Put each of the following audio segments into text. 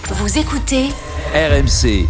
Vous écoutez RMC.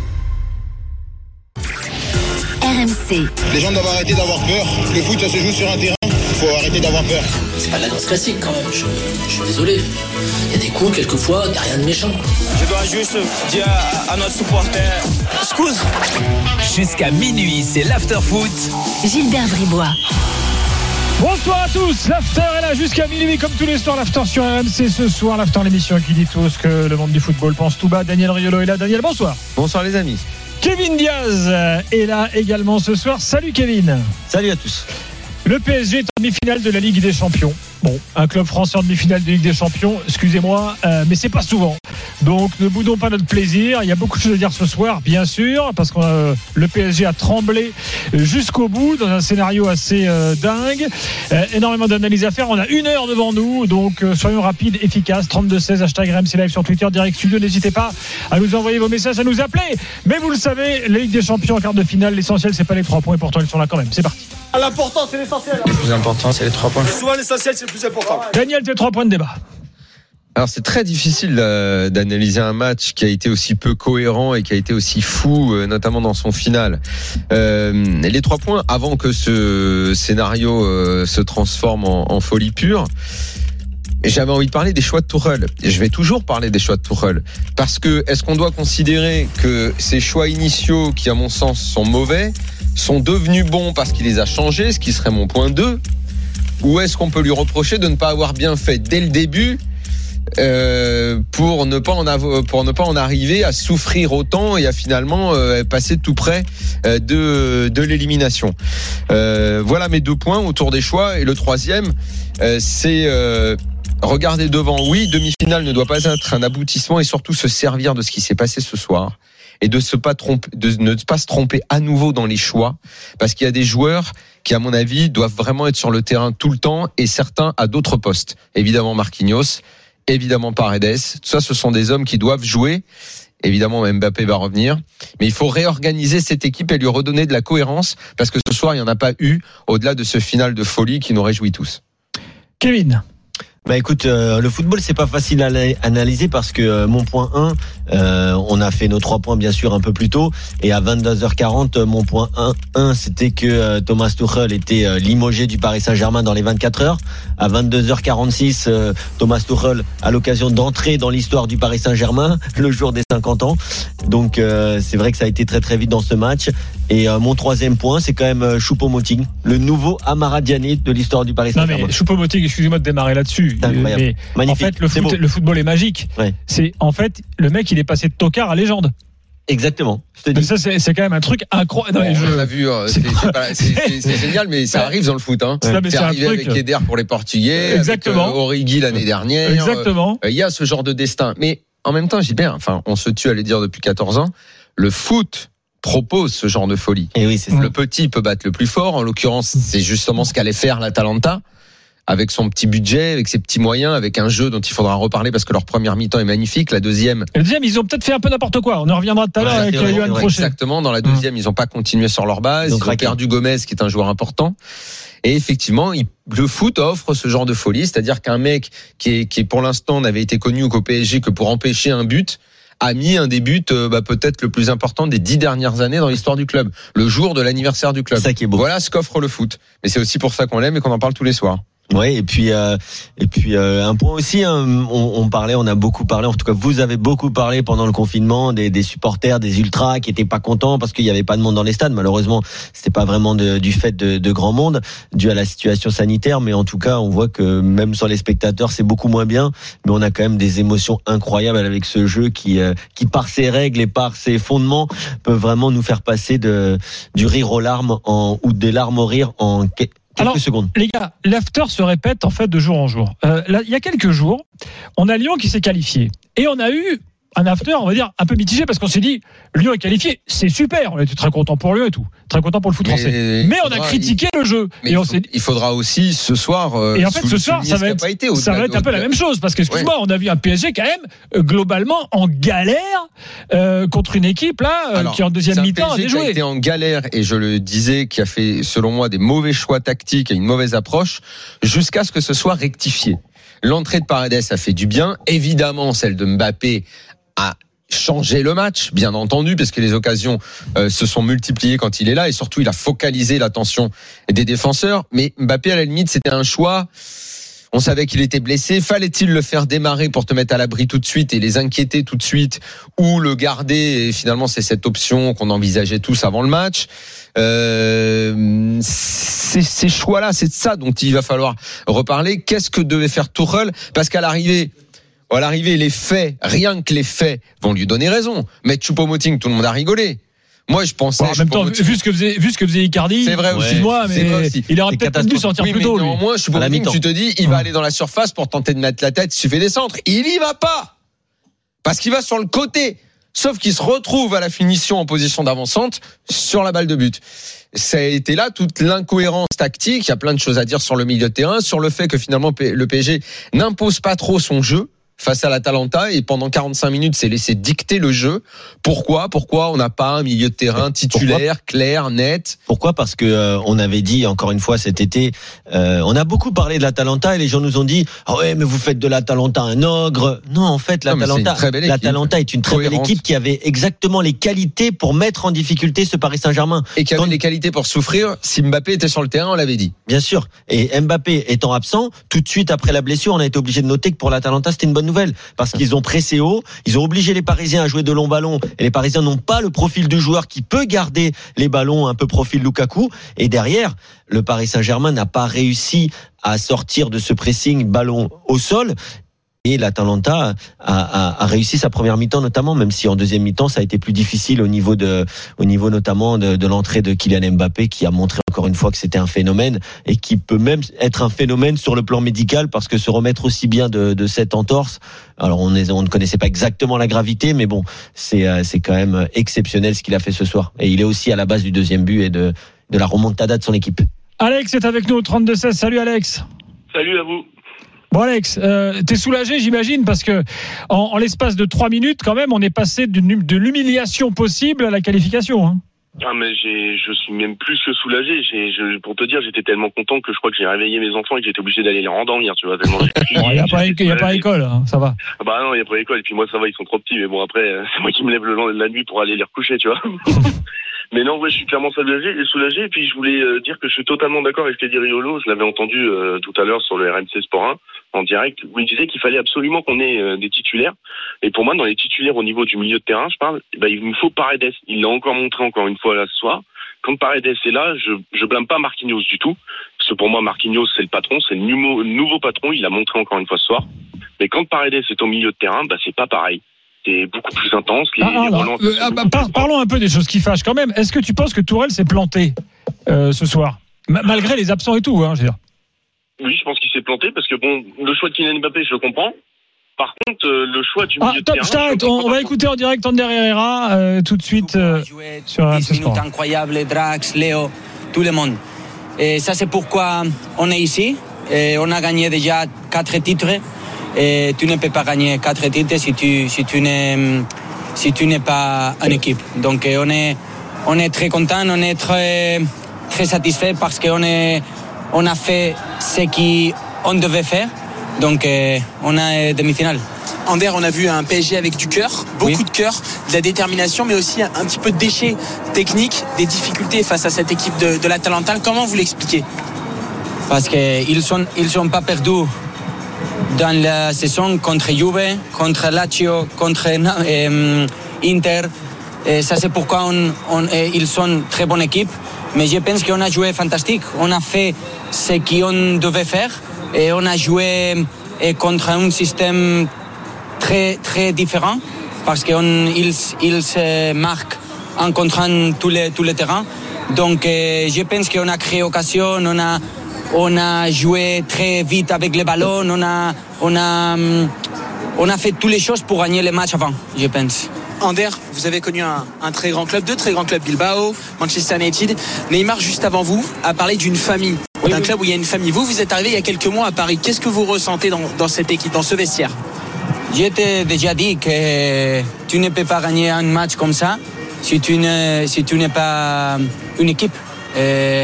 RMC. Les gens doivent arrêter d'avoir peur. Le foot, ça se joue sur un terrain. Il faut arrêter d'avoir peur. C'est pas de la danse classique quand même, je suis désolé. Il y a des coups, quelquefois, il n'y a rien de méchant. Je dois juste dire à notre supporter, excuse. Jusqu'à minuit, c'est l'after-foot. Gilbert Bribois. Bonsoir à tous, l'after est là jusqu'à minuit comme tous les soirs, l'after sur RMC ce soir, l'after l'émission qui dit tout ce que le monde du football pense tout bas. Daniel Riolo est là. Daniel, bonsoir. Bonsoir les amis. Kevin Diaz est là également ce soir. Salut Kevin. Salut à tous. Le PSG est en demi-finale de la Ligue des Champions. Bon, un club français en demi-finale de Ligue des Champions, excusez-moi, mais c'est pas souvent. Donc ne boudons pas notre plaisir. Il y a beaucoup de choses à dire ce soir, bien sûr, parce que le PSG a tremblé jusqu'au bout dans un scénario assez dingue. Énormément d'analyses à faire. On a une heure devant nous, donc soyons rapides, efficaces. 32-16, hashtag RMC Live sur Twitter, direct studio. N'hésitez pas à nous envoyer vos messages, à nous appeler. Mais vous le savez, la Ligue des Champions en quart de finale, l'essentiel c'est pas les 3 points, et pourtant ils sont là quand même. C'est parti. L'important, c'est l'essentiel. Le plus important, c'est les 3 points. Souvent, l'essentiel, c'est le plus important. Daniel, tes 3 points de débat. Alors c'est très difficile d'analyser un match qui a été aussi peu cohérent et qui a été aussi fou, notamment dans son final. Les 3 points, avant que ce scénario se transforme en folie pure, j'avais envie de parler des choix de Tuchel. Et je vais toujours parler des choix de Tuchel. Parce que, est-ce qu'on doit considérer que ces choix initiaux, qui à mon sens sont mauvais, sont devenus bons parce qu'il les a changés, ce qui serait mon point 2, ou est-ce qu'on peut lui reprocher de ne pas avoir bien fait dès le début pour ne pas en arriver à souffrir autant et à finalement passer tout près de l'élimination. Voilà mes 2 points autour des choix. Et le troisième, c'est regarder devant. Oui, demi-finale ne doit pas être un aboutissement et surtout se servir de ce qui s'est passé ce soir et de ne pas se tromper à nouveau dans les choix, parce qu'il y a des joueurs qui, à mon avis, doivent vraiment être sur le terrain tout le temps et certains à d'autres postes. Évidemment Marquinhos, évidemment Paredes. Tout ça, ce sont des hommes qui doivent jouer. Évidemment, Mbappé va revenir. Mais il faut réorganiser cette équipe et lui redonner de la cohérence, parce que ce soir, il n'y en a pas eu au-delà de ce final de folie qui nous réjouit tous. Kevin. Bah écoute, le football c'est pas facile à analyser parce que mon point 1, on a fait nos 3 points bien sûr un peu plus tôt, et à 22h40 mon point 1 c'était que Thomas Tuchel était limogé du Paris Saint-Germain dans les 24 heures. À 22h46 Thomas Tuchel a l'occasion d'entrer dans l'histoire du Paris Saint-Germain le jour des 50 ans. Donc c'est vrai que ça a été très très vite dans ce match. Et mon 3e point, c'est quand même Choupo-Moting, le nouveau Amara Diané de l'histoire du Paris Saint-Germain. Non mais Choupo-Moting, excusez-moi de démarrer là-dessus. Mais magnifique. En fait, le football est magique. Ouais. C'est en fait le mec, il est passé de tocard à légende. Exactement. Ça, c'est quand même un truc incroyable. On l'a vu, c'est génial, mais ça arrive dans le foot. Hein. C'est arrivé avec Eder pour les Portugais, exactement. Avec Origi l'année dernière. Exactement. Il y a ce genre de destin. Mais en même temps, Gilbert, on se tue à le dire depuis 14 ans, le foot propose ce genre de folie. Et oui, c'est ça. Le petit peut battre le plus fort. En l'occurrence, c'est justement ce qu'allait faire l'Atalanta, avec son petit budget, avec ses petits moyens, avec un jeu dont il faudra reparler parce que leur première mi-temps est magnifique. La deuxième, ils ont peut-être fait un peu n'importe quoi. On en reviendra tout à l'heure avec Yoann Crochet. Exactement. Dans la deuxième, ils n'ont pas continué sur leur base. Ils ont perdu Gomez, qui est un joueur important. Et effectivement, le foot offre ce genre de folie, c'est-à-dire qu'un mec qui pour l'instant n'avait été connu qu'au PSG que pour empêcher un but, a mis un des buts peut-être le plus important des 10 dernières années dans l'histoire du club, le jour de l'anniversaire du club. Ça qui est beau. Voilà ce qu'offre le foot. Mais c'est aussi pour ça qu'on l'aime et qu'on en parle tous les soirs. Ouais, et puis un point aussi, hein, on a beaucoup parlé, en tout cas vous avez beaucoup parlé pendant le confinement des supporters, des ultras qui étaient pas contents parce qu'il y avait pas de monde dans les stades. Malheureusement, c'était pas vraiment du fait de grand monde dû à la situation sanitaire, mais en tout cas, on voit que même sur les spectateurs, c'est beaucoup moins bien, mais on a quand même des émotions incroyables avec ce jeu qui par ses règles et par ses fondements peut vraiment nous faire passer du rire aux larmes ou des larmes au rire en quelques secondes. Les gars, l'after se répète en fait de jour en jour. Il y a quelques jours, on a Lyon qui s'est qualifié. Et on a eu un after, on va dire, un peu mitigé parce qu'on s'est dit, Lyon est qualifié, c'est super, on était très content pour Lyon et tout, très content pour le foot français. Mais on a critiqué le jeu. Mais il faudra aussi ce soir. Et en fait, ce soir, ça va être un peu la même chose parce que, excuse-moi, on a vu un PSG quand même globalement en galère contre une équipe là qui en deuxième mi-temps a déjoué. Qui a été en galère et je le disais, qui a fait selon moi des mauvais choix tactiques et une mauvaise approche jusqu'à ce que ce soit rectifié. L'entrée de Paredes a fait du bien, évidemment celle de Mbappé a changé le match, bien entendu, parce que les occasions se sont multipliées quand il est là, et surtout il a focalisé l'attention des défenseurs. Mais Mbappé, à la limite, c'était un choix. On savait qu'il était blessé. Fallait-il le faire démarrer pour te mettre à l'abri tout de suite et les inquiéter tout de suite, ou le garder? Et finalement, c'est cette option qu'on envisageait tous avant le match. Ces choix-là, c'est de ça dont il va falloir reparler. Qu'est-ce que devait faire Tuchel? Parce qu'à l'arrivée, les faits, rien que les faits, vont lui donner raison. Mais Choupo-Moting, tout le monde a rigolé. Moi, je pensais. En même temps, vu ce que faisait Icardi. C'est vrai aussi. Excuse-moi, mais il aurait peut-être dû sortir plus tôt. Néanmoins, Choupo-Moting, tu te dis, il va aller dans la surface pour tenter de mettre la tête. Il suffit des centres. Il y va pas. Parce qu'il va sur le côté. Sauf qu'il se retrouve à la finition en position d'avancante sur la balle de but. Ça a été là toute l'incohérence tactique. Il y a plein de choses à dire sur le milieu de terrain, sur le fait que finalement le PSG n'impose pas trop son jeu face à l'Atalanta, et pendant 45 minutes s'est laissé dicter le jeu. Pourquoi on n'a pas un milieu de terrain titulaire, clair, net? Pourquoi? Parce que on avait dit encore une fois cet été, on a beaucoup parlé de l'Atalanta et les gens nous ont dit ouais, mais vous faites de l'Atalanta un ogre. Non, en fait, l'Atalanta est une très belle équipe qui avait exactement les qualités pour mettre en difficulté ce Paris Saint-Germain, et qui avait les qualités pour souffrir si Mbappé était sur le terrain, on l'avait dit. Bien sûr. Et Mbappé étant absent, tout de suite après la blessure, on a été obligé de noter que pour l'Atalanta, c'était une bonne nouvelle, parce qu'ils ont pressé haut, ils ont obligé les Parisiens à jouer de longs ballons, et les Parisiens n'ont pas le profil du joueur qui peut garder les ballons un peu profil Lukaku, et derrière, le Paris Saint-Germain n'a pas réussi à sortir de ce pressing ballon au sol. Et l'Atalanta a réussi sa première mi-temps notamment, même si en deuxième mi-temps ça a été plus difficile au niveau notamment de l'entrée de Kylian Mbappé, qui a montré encore une fois que c'était un phénomène, et qui peut même être un phénomène sur le plan médical, parce que se remettre aussi bien de cette entorse, alors on ne connaissait pas exactement la gravité, mais bon, c'est quand même exceptionnel ce qu'il a fait ce soir, et il est aussi à la base du deuxième but et de la remontada de son équipe. Alex est avec nous au 32-16. Salut Alex. Salut à vous. Bon Alex, t'es soulagé, j'imagine, parce que en l'espace de 3 minutes, quand même, on est passé de l'humiliation possible à la qualification. Hein. Ah mais je suis même plus que soulagé. Pour te dire, j'étais tellement content que je crois que j'ai réveillé mes enfants et que j'étais obligé d'aller les rendormir, tu vois. Tellement il y a pas école, hein, ça va. Bah non, il y a pas école. Et puis moi ça va, ils sont trop petits. Mais bon après, c'est moi qui me lève la nuit pour aller les recoucher, tu vois. Mais non, ouais, je suis clairement soulagé. Et puis je voulais dire que je suis totalement d'accord avec Teddy Riolo. Je l'avais entendu tout à l'heure sur le RMC Sport 1 en direct, où il disait qu'il fallait absolument qu'on ait des titulaires. Et pour moi, dans les titulaires au niveau du milieu de terrain, je parle, il nous faut Paredes. Il l'a encore montré encore une fois là ce soir. Quand Paredes est là, je blâme pas Marquinhos du tout, parce que pour moi Marquinhos c'est le patron, c'est le nouveau patron. Il l'a montré encore une fois ce soir. Mais quand Paredes est au milieu de terrain, c'est pas pareil. C'est beaucoup plus intense. Parlons un peu des choses qui fâchent quand même. Est-ce que tu penses que Tourelle s'est planté ce soir, malgré les absents et tout, hein, je veux dire? Oui, je pense qu'il s'est planté, parce que bon, le choix de Kylian Mbappé, je le comprends. Par contre, le choix du milieu de terrain... Je t'arrête, on va écouter en direct Ander Herrera tout de suite sur RMC Sport. 10 minutes incroyables, Drax, Léo, tout le monde. Et ça, c'est pourquoi on est ici. Et on a gagné déjà 4 titres. Et tu ne peux pas gagner 4 titres si tu n'es pas en équipe. Donc on est très content, on est très très satisfait, parce qu'on a fait ce qu'on devait faire. Donc on a demi-finale. Ander, on a vu un PSG avec du cœur, beaucoup de cœur, de la détermination, mais aussi un petit peu de déchets techniques, des difficultés face à cette équipe de l'Atalanta. Comment vous l'expliquez? Parce qu'ils sont pas perdus dans la saison contre Juve, contre Lazio, contre Inter. Et ça, c'est pourquoi ils sont une très bonne équipe. Mais je pense qu'on a joué fantastique. On a fait ce qu'on devait faire, et on a joué contre un système très, très différent, parce qu'ils se marquent en contrôlant tous les terrains. Donc, je pense qu'on a créé occasion, on a joué très vite avec les ballons, on a fait toutes les choses pour gagner les matchs avant, je pense. Ander, vous avez connu un très grand club, 2 très grands clubs, Bilbao, Manchester United. Neymar, juste avant vous, a parlé d'une famille, d'un club où il y a une famille. Vous êtes arrivé il y a quelques mois à Paris. Qu'est-ce que vous ressentez dans cette équipe, dans ce vestiaire? Je t'ai déjà dit que tu ne peux pas gagner un match comme ça si tu n'es pas une équipe.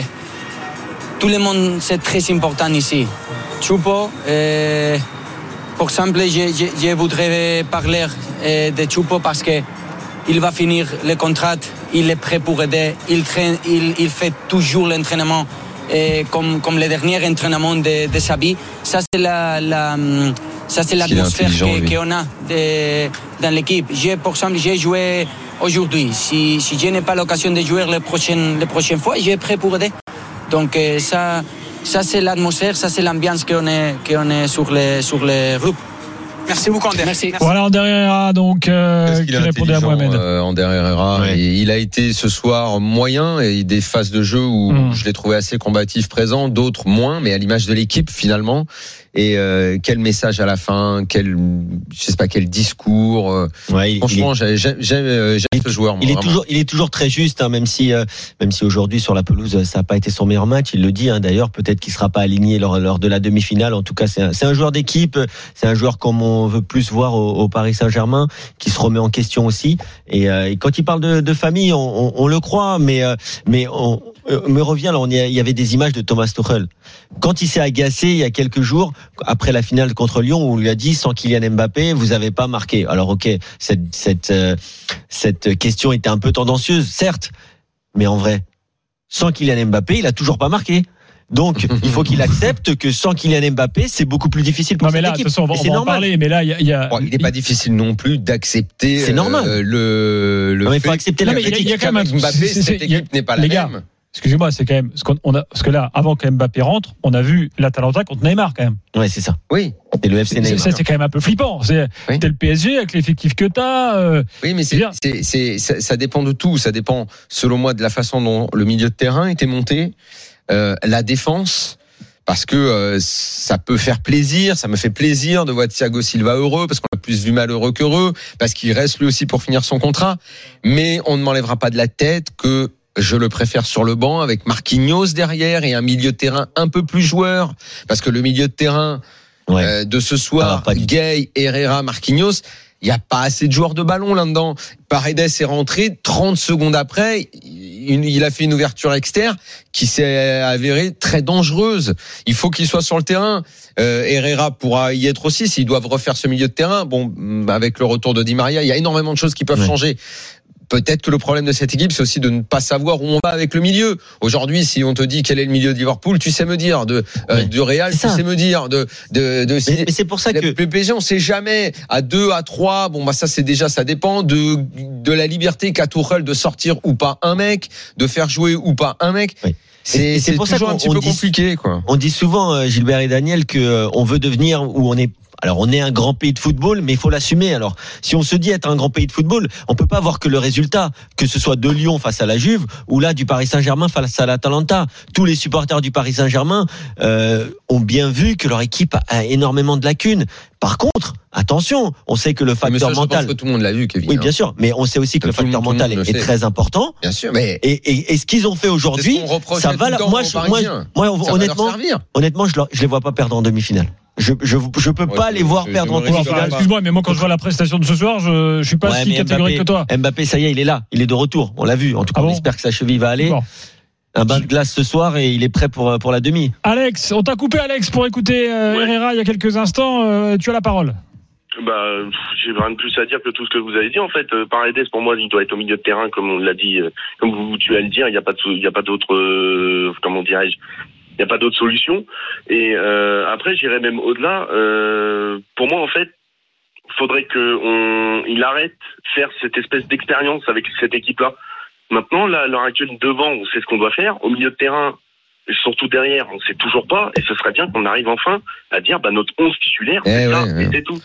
Tout le monde, c'est très important ici. Choupo, Pour exemple, je voudrais parler de Choupo parce que il va finir le contrat, il est prêt pour aider, il fait toujours l'entraînement comme le dernier entraînement de sa vie. Ça c'est l'atmosphère qu'on a dans l'équipe. Pour exemple, j'ai joué aujourd'hui. Si je n'ai pas l'occasion de jouer les prochaines fois, je suis prêt pour aider. Donc ça c'est l'atmosphère, ça c'est l'ambiance qu'on est sur les groupes. Merci beaucoup, Ander. Merci. Voilà, Ander Herrera, donc, qui répondait à Mohamed. Ander Herrera, Ouais. il a été ce soir moyen et des phases de jeu où je l'ai trouvé assez combatif présent, d'autres moins, mais à l'image de l'équipe finalement. Et quel message à la fin, quel discours. Ouais, Franchement, j'aime ce joueur. Moi, il est toujours très juste, hein, même si aujourd'hui sur la pelouse ça n'a pas été son meilleur match. Il le dit, hein, d'ailleurs, peut-être qu'il sera pas aligné lors de la demi-finale. En tout cas, c'est un joueur d'équipe, c'est un joueur comme on veut plus voir au Paris Saint-Germain, qui se remet en question aussi. Et quand il parle de famille, on le croit, mais on me revient là, il y avait des images de Thomas Tuchel quand il s'est agacé il y a quelques jours après la finale contre Lyon, où on lui a dit: sans Kylian Mbappé, vous avez pas marqué. Alors ok, cette question était un peu tendancieuse, certes, mais en vrai, sans Kylian Mbappé, il a toujours pas marqué. Donc, il faut qu'il accepte que sans Kylian Mbappé, c'est beaucoup plus difficile pour cette équipe. On va en parler, mais là, il n'est pas difficile non plus d'accepter. C'est normal. Il faut accepter la critique. Il y a quand même Mbappé, cette équipe n'est pas la même. Excusez-moi, c'est quand même parce que là, avant que Mbappé rentre, on a vu l'Atalanta contre Neymar quand même. Ouais, c'est ça. Oui. Et le FC Neymar. Ça, c'est quand même un peu flippant. T'es le PSG avec l'effectif que t'as. Oui, mais ça dépend de tout. Ça dépend, selon moi, de la façon dont le milieu de terrain était monté, la défense. Parce que ça peut faire plaisir, ça me fait plaisir de voir Thiago Silva heureux, parce qu'on a plus vu malheureux qu'heureux, parce qu'il reste lui aussi pour finir son contrat. Mais on ne m'enlèvera pas de la tête que je le préfère sur le banc avec Marquinhos derrière et un milieu de terrain un peu plus joueur, parce que le milieu de terrain de ce soir, Gay, Herrera, Marquinhos, il n'y a pas assez de joueurs de ballon là-dedans. Paredes est rentré 30 secondes après, il a fait une ouverture externe qui s'est avérée très dangereuse. Il faut qu'il soit sur le terrain. Herrera pourra y être aussi s'ils doivent refaire ce milieu de terrain. Bon, avec le retour de Di Maria, il y a énormément de choses qui peuvent changer. Peut-être que le problème de cette équipe, c'est aussi de ne pas savoir où on va avec le milieu. Aujourd'hui, si on te dit quel est le milieu de Liverpool, tu sais me dire. De Real, tu sais me dire. Mais c'est pour ça que le PSG, on sait jamais. À 2, à 3, bon, bah, ça, c'est déjà, ça dépend de la liberté qu'a Tuchel de sortir ou pas un mec, de faire jouer ou pas un mec. Oui. C'est pour ça toujours un petit peu compliqué, quoi. On dit souvent, Gilbert et Daniel, que on veut devenir où on est. Alors, on est un grand pays de football, mais il faut l'assumer. Alors, si on se dit être un grand pays de football, on peut pas avoir que le résultat, que ce soit de Lyon face à la Juve, ou là, du Paris Saint-Germain face à l'Atalanta. Tous les supporters du Paris Saint-Germain ont bien vu que leur équipe a énormément de lacunes. Par contre, attention, on sait que le facteur mental. Je pense que tout le monde l'a vu, Kevin. Oui, bien sûr, mais on sait aussi que le facteur mental est très important. Bien sûr, mais et ce qu'ils ont fait aujourd'hui, ça va. Moi, honnêtement, je les vois pas perdre en demi-finale. Je peux pas les voir perdre en demi-finale. Excuse-moi, mais moi quand je vois la prestation de ce soir, je suis pas si catégorique que toi. Mbappé, ça y est, il est là, il est de retour. On l'a vu. En tout cas, on espère que sa cheville va aller. Un bain de glace ce soir et il est prêt pour la demi. Alex, on t'a coupé, Alex, pour écouter Herrera il y a quelques instants. Tu as la parole. J'ai rien de plus à dire que tout ce que vous avez dit. En fait, Paredes, pour moi, il doit être au milieu de terrain, comme on l'a dit, comme tu vas le dire. Il n'y a pas d'autre, comment dirais-je, il n'y a pas d'autre solution. Et après, j'irais même au-delà. Pour moi, en fait, faudrait il arrête faire cette espèce d'expérience avec cette équipe-là. Maintenant, là, à l'heure actuelle, devant, on sait ce qu'on doit faire. Au milieu de terrain, et surtout derrière, on ne sait toujours pas. Et ce serait bien qu'on arrive enfin à dire, notre 11 titulaire, c'est ça, et c'est tout.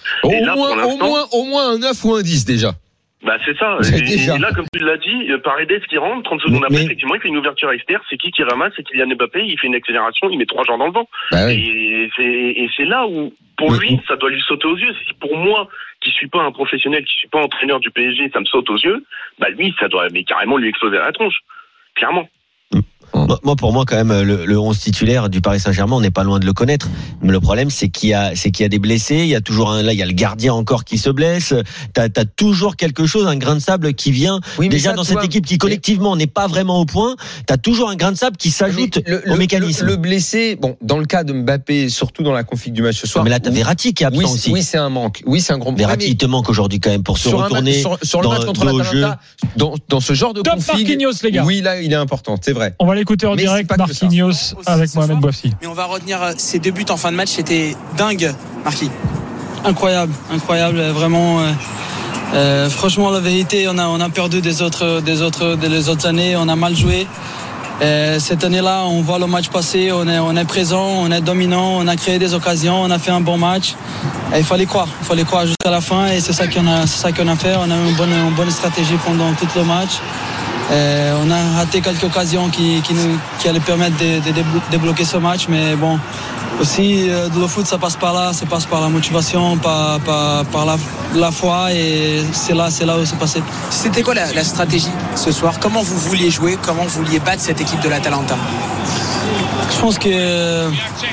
Au moins un 9 ou un 10 déjà. C'est ça. Et là, comme tu l'as dit, Paredes qui rentre, 30 secondes après, effectivement, il fait une ouverture externe. C'est qui ramasse? C'est Kylian Mbappé. Il fait une accélération, il met 3 joueurs dans le vent. Et c'est là où, pour lui, ça doit lui sauter aux yeux. Si pour moi, qui suis pas un professionnel, qui suis pas entraîneur du PSG, ça me saute aux yeux, lui, ça doit carrément lui exploser à la tronche. Clairement. Moi, pour moi, quand même, le 11 titulaire du Paris Saint-Germain, on n'est pas loin de le connaître. Mais le problème, c'est qu'il y a des blessés. Il y a toujours il y a le gardien encore qui se blesse. T'as toujours quelque chose, un grain de sable qui vient. Oui, déjà, dans cette équipe qui collectivement n'est pas vraiment au point, t'as toujours un grain de sable qui s'ajoute au mécanisme. Le blessé, bon, dans le cas de Mbappé, surtout dans la config du match ce soir. Mais là, t'as Verratti qui est absent aussi. Oui, c'est un manque. Oui, c'est un gros problème. Verratti, il te manque aujourd'hui quand même pour se retourner sur le match contre l'Atalanta. Dans ce genre de config. Marquinhos, les gars. Oui, là, il est important, c'est vrai. On va l'écouter en direct, Marquinhos, avec Mohamed Bouafsi. Mais on va retenir ces 2 buts en fin de match, c'était dingue, Marquis. Incroyable, vraiment. Franchement, la vérité, on a perdu des autres années, on a mal joué. Cette année-là, on voit le match passer, on est présent, on est dominant, on a créé des occasions, on a fait un bon match. Et il fallait croire jusqu'à la fin, et c'est ça qu'on a fait. On a une bonne stratégie pendant tout le match. On a raté quelques occasions qui allaient permettre de débloquer ce match, mais bon, aussi le foot, ça passe par la motivation, par la foi, et c'est là où c'est passé. C'était quoi la stratégie ce soir? Comment vous vouliez jouer? Comment vous vouliez battre cette équipe de l'Atalanta? Je pense que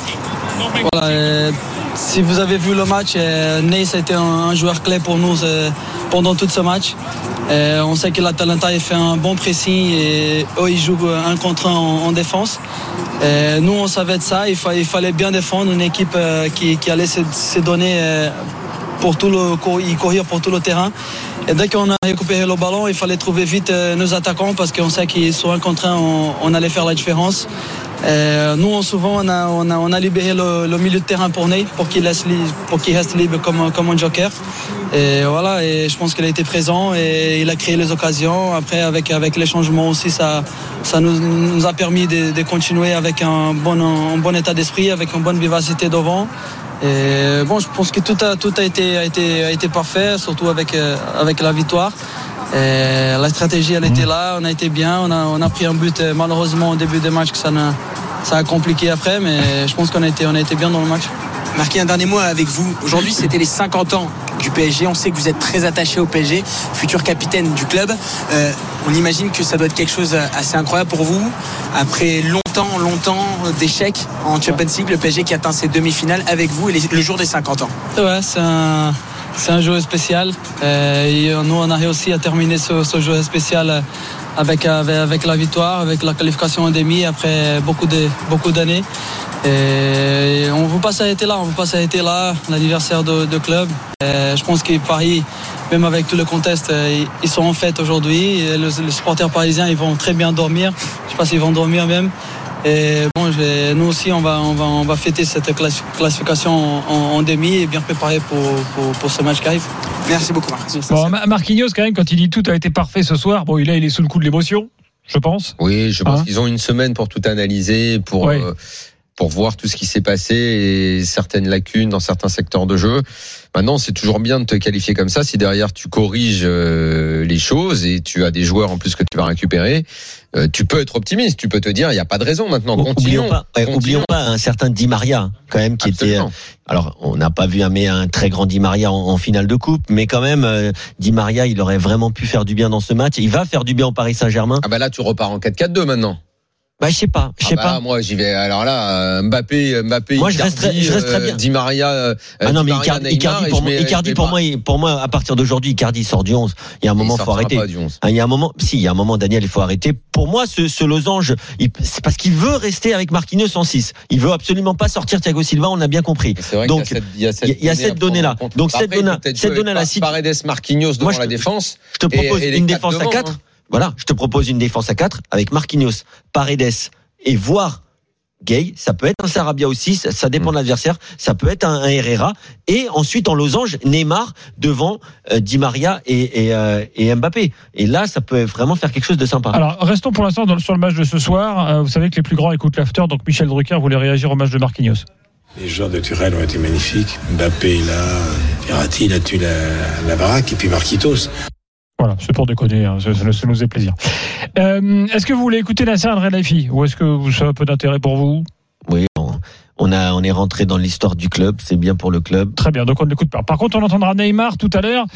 si vous avez vu le match, Ney a été un joueur clé pour nous pendant tout ce match. On sait que l'Atalanta a fait un bon pressing et eux ils jouent un contre un en défense. Nous on savait de ça, il fallait bien défendre une équipe qui allait se donner pour courir pour tout le terrain. Et dès qu'on a récupéré le ballon, il fallait trouver vite nos attaquants, parce qu'on sait qu'ils sont un contre un, on allait faire la différence. Nous souvent on a libéré le milieu de terrain pour Ney, pour qu'il reste libre comme un joker. Et voilà, et je pense qu'il a été présent et il a créé les occasions. Après, avec les changements aussi, ça nous a permis de continuer avec un bon état d'esprit, avec une bonne vivacité devant. Et bon, je pense que tout a été parfait, surtout avec la victoire. Et la stratégie, elle était là, on a été bien, on a pris un but malheureusement au début des matchs que ça a compliqué après, mais je pense qu'on a été bien dans le match. Marquez un dernier mot avec vous. Aujourd'hui, c'était les 50 ans du PSG. On sait que vous êtes très attaché au PSG, futur capitaine du club. On imagine que ça doit être quelque chose assez incroyable pour vous. Après longtemps d'échecs en Champions League, le PSG qui atteint ses demi-finales avec vous et le jour des 50 ans. Ouais, c'est un jeu spécial. Et nous, on a réussi à terminer ce jeu spécial avec la victoire, avec la qualification en demi après beaucoup d'années. Et on ne veut pas s'arrêter là, l'adversaire de club. Et je pense que Paris, même avec tout le contexte, ils sont en fête aujourd'hui. Et les supporters parisiens, ils vont très bien dormir. Je ne sais pas s'ils vont dormir même. Et bon, nous aussi, on va fêter cette classification en demi et bien préparer pour ce match qui arrive. Merci beaucoup, Marc. Bon, Marquinhos, quand même, quand il dit tout a été parfait ce soir, bon, il est sous le coup de l'émotion, je pense. Oui, je pense qu'ils ont une semaine pour tout analyser, pour voir tout ce qui s'est passé et certaines lacunes dans certains secteurs de jeu. Maintenant, c'est toujours bien de te qualifier comme ça. Si derrière tu corriges les choses et tu as des joueurs en plus que tu vas récupérer, tu peux être optimiste. Tu peux te dire, il n'y a pas de raison maintenant. Oublions pas un certain Di Maria, quand même, qui Absolument. Était. Alors, on n'a pas vu un très grand Di Maria en finale de coupe, mais quand même, Di Maria, il aurait vraiment pu faire du bien dans ce match. Il va faire du bien au Paris Saint-Germain. Ah bah là, tu repars en 4-4-2 maintenant. Bah, je sais pas. Moi, j'y vais. Alors là, Mbappé, moi, je resterais bien. Di Maria. Non, mais Icardi, pour moi, à partir d'aujourd'hui, Icardi sort du 11. Il y a un moment, faut arrêter. Il y a un moment, Daniel, il faut arrêter. Pour moi, ce losange, c'est parce qu'il veut rester avec Marquinhos en 6. Il veut absolument pas sortir Thiago Silva, on a bien compris. Donc, il y a cette donnée-là. Donc, cette donnée-là, si Paredes, Marquinhos devant la défense. Je te propose une défense à 4. Voilà, je te propose une défense à 4 avec Marquinhos, Paredes et voire Gay. Ça peut être un Sarabia aussi, ça dépend de l'adversaire. Ça peut être un Herrera. Et ensuite, en losange, Neymar devant Di Maria et Mbappé. Et là, ça peut vraiment faire quelque chose de sympa. Alors, restons pour l'instant sur le match de ce soir. Vous savez que les plus grands écoutent l'after, donc Michel Drucker voulait réagir au match de Marquinhos. Les joueurs de Turel ont été magnifiques. Mbappé, là, Verratti, il a tué la baraque, et puis Marquinhos. Voilà, c'est pour déconner, ça nous fait plaisir. Est-ce que vous voulez écouter Nasser Al-Khelaifi ou est-ce que ça a peu d'intérêt pour vous ? Oui, On est rentré dans l'histoire du club, c'est bien pour le club. Très bien, donc on ne l'écoute pas. Par contre, on entendra Neymar tout à l'heure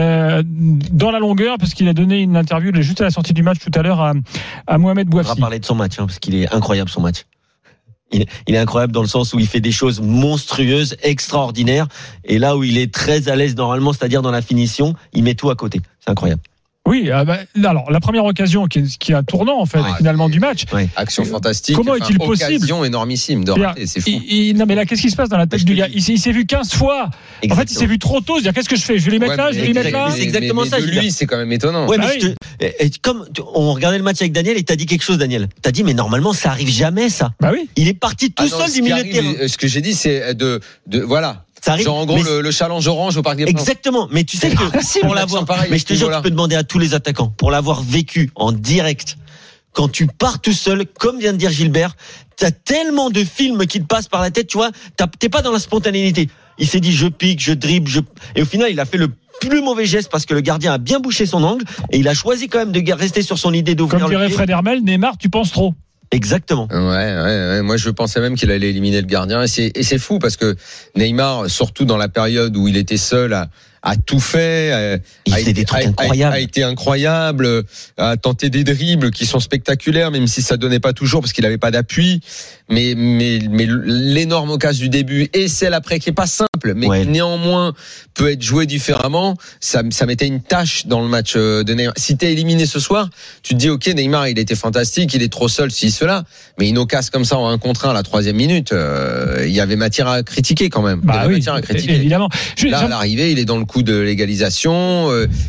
dans la longueur, parce qu'il a donné une interview juste à la sortie du match tout à l'heure à Mohamed Bouafsi. On va parler de son match, parce qu'il est incroyable son match. Il est incroyable dans le sens où il fait des choses monstrueuses, extraordinaires, et là où il est très à l'aise normalement, c'est-à-dire dans la finition, il met tout à côté. C'est incroyable. Oui, alors la première occasion qui est un tournant en fait finalement du match. Action fantastique. Comment est-il possible ? Occasion énormissime de rater, c'est fou. Non mais là, qu'est-ce qui se passe dans la tête du gars ? Il s'est vu 15 fois. Exactement. En fait, il s'est vu trop tôt. C'est-à-dire, qu'est-ce que je fais ? Je vais les mettre là, je vais les mettre là. C'est exactement ça. De lui, c'est quand même étonnant. Ouais, mais comme on regardait le match avec Daniel et t'as dit quelque chose, Daniel. T'as dit mais normalement ça arrive jamais ça. Bah oui. Il est parti tout seul du milieu de terrain. Ce que j'ai dit, c'est de voilà. Ça arrive, genre en gros le challenge orange au Parc des Princes. Exactement, mais tu sais que pour l'avoir, mais je te jure, tu peux demander à tous les attaquants pour l'avoir vécu en direct. Quand tu pars tout seul, comme vient de dire Gilbert, t'as tellement de films qui te passent par la tête, tu vois, t'es pas dans la spontanéité. Il s'est dit je pique, je dribble, et au final il a fait le plus mauvais geste parce que le gardien a bien bouché son angle et il a choisi quand même de rester sur son idée d'ouvrir. Comme dirait Fred Hermel, Neymar, tu penses trop. Exactement. Ouais. Moi, je pensais même qu'il allait éliminer le gardien. Et c'est fou parce que Neymar, surtout dans la période où il était seul, a tout fait. Il fait des trucs incroyables. A été incroyable. A tenté des dribbles qui sont spectaculaires, même si ça donnait pas toujours parce qu'il avait pas d'appui. Mais l'énorme occasion du début et celle après qui est pas simple, mais qui néanmoins peut être jouée différemment. Ça mettait une tâche dans le match de Neymar. Si t'es éliminé ce soir, tu te dis ok, Neymar, il était fantastique, il est trop seul, cela. Mais une occasion comme ça en 1 contre 1 à la 3e minute, il y avait matière à critiquer quand même. Bah oui, matière à critiquer. Évidemment. Là, à l'arrivée, il est dans le coup de l'égalisation.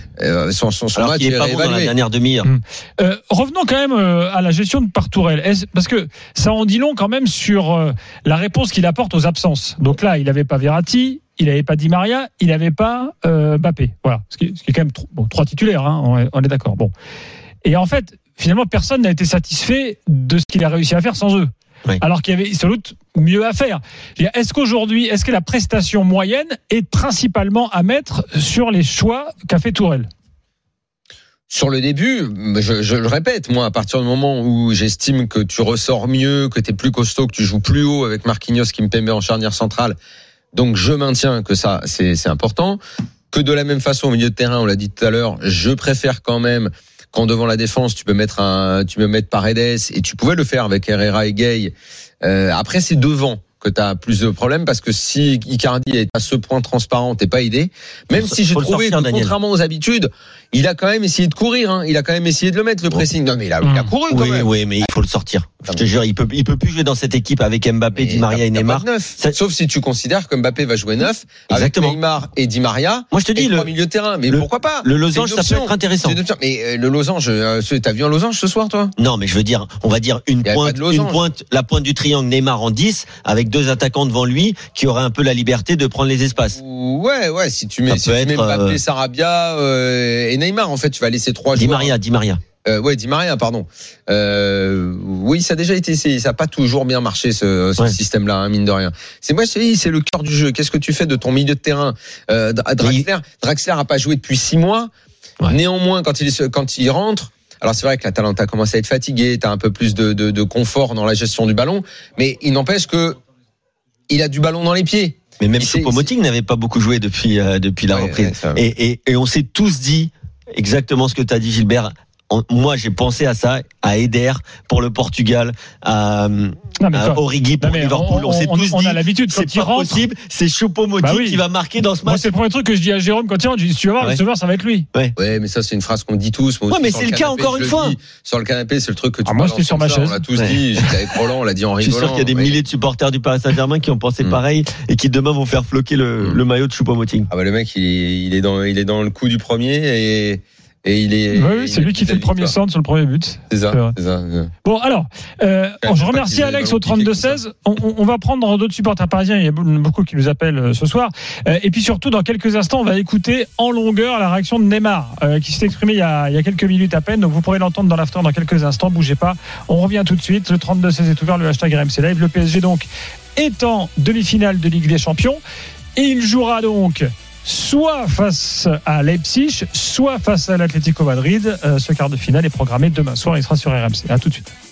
Son alors match qu'il est pas bon dans la dernière demi-heure. Revenons quand même à la gestion de Tourelle. Parce que ça en dit long quand même sur la réponse qu'il apporte aux absences. Donc là, il n'avait pas Verratti, il n'avait pas Di Maria, il n'avait pas Mbappé. Voilà, ce qui est quand même 3 titulaires, hein, on est d'accord. Bon. Et en fait, finalement, personne n'a été satisfait de ce qu'il a réussi à faire sans eux. Oui. Alors qu'il y avait sans doute mieux à faire. Est-ce que la prestation moyenne est principalement à mettre sur les choix qu'a fait Tourelle ? Sur le début, je le répète, moi, à partir du moment où j'estime que tu ressors mieux, que tu es plus costaud, que tu joues plus haut avec Marquinhos, Kimpembe en charnière centrale, donc je maintiens que ça, c'est important. Que de la même façon, au milieu de terrain, on l'a dit tout à l'heure, je préfère quand même quand devant la défense, tu peux mettre Paredes, et tu pouvais le faire avec Herrera et Gueye. Après, c'est devant que tu as plus de problèmes parce que si Icardi est à ce point transparent, t'es pas aidé. Même si j'ai trouvé que, contrairement aux habitudes, il a quand même essayé de courir, hein. Il a quand même essayé de le mettre, le pressing. Non, mais il a couru quand même. Oui, mais il faut le sortir. Je te jure, il peut plus jouer dans cette équipe avec Mbappé, Di Maria et Neymar. Sauf si tu considères que Mbappé va jouer 9 avec Neymar et Di Maria. Moi, je te dis, le milieu de terrain. Mais pourquoi pas? Le losange, ça peut être intéressant. Mais le losange, t'as vu un losange ce soir, toi? Non, mais je veux dire, on va dire une pointe, la pointe du triangle Neymar en 10 avec 2 attaquants devant lui qui auraient un peu la liberté de prendre les espaces. Ouais, si tu mets Mbappé, Sarabia et Neymar, en fait, tu vas laisser 3 joueurs. Di Maria. Di Maria, pardon. Oui, ça a déjà été essayé. Ça n'a pas toujours bien marché ce système-là, hein, mine de rien. C'est le cœur du jeu. Qu'est-ce que tu fais de ton milieu de terrain? Draxler a pas joué depuis 6 mois. Ouais. Néanmoins, quand il rentre. Alors c'est vrai que l'Atalanta commence à être fatigué, t'as un peu plus de confort dans la gestion du ballon, mais il n'empêche que il a du ballon dans les pieds. Mais même Choupo-Moting n'avait pas beaucoup joué depuis la reprise. Et on s'est tous dit exactement ce que t'as dit, Gilbert. Moi, j'ai pensé à ça, à Eder pour le Portugal, à Origi pour Liverpool. On s'est tous dit, a l'habitude, c'est pas possible, c'est Choupo-Moting qui va marquer dans ce match. Moi, c'est le premier truc que je dis à Jérôme quand il rentre. Je dis, tu vas voir, le sauveur, ça va être lui. Ouais, mais ça, c'est une phrase qu'on dit tous. Moi mais c'est le cas encore une fois. Sur le canapé, c'est le truc que tu moi, c'était sur ma chaise. On l'a tous dit. J'étais avec Roland, on l'a dit en rigolant. Je suis sûr qu'il y a des milliers de supporters du Paris Saint-Germain qui ont pensé pareil et qui demain vont faire floquer le maillot de Choupo-Moting. Ah bah, le mec, il est dans le coup du premier et il est. Oui, c'est lui qui fait le premier centre sur le premier but. C'est ça. Bon, alors, je remercie Alex au 32-16. On va prendre d'autres supporters parisiens. Il y a beaucoup qui nous appellent ce soir. Et puis surtout, dans quelques instants, on va écouter en longueur la réaction de Neymar, qui s'est exprimé il y a quelques minutes à peine. Donc vous pourrez l'entendre dans l'after dans quelques instants. Bougez pas. On revient tout de suite. Le 32-16 est ouvert. Le hashtag RMC Live. Le PSG donc est en demi-finale de Ligue des Champions. Et il jouera donc soit face à Leipzig, soit face à l'Atlético Madrid. Ce quart de finale est programmé demain soir. Il sera sur RMC. À tout de suite.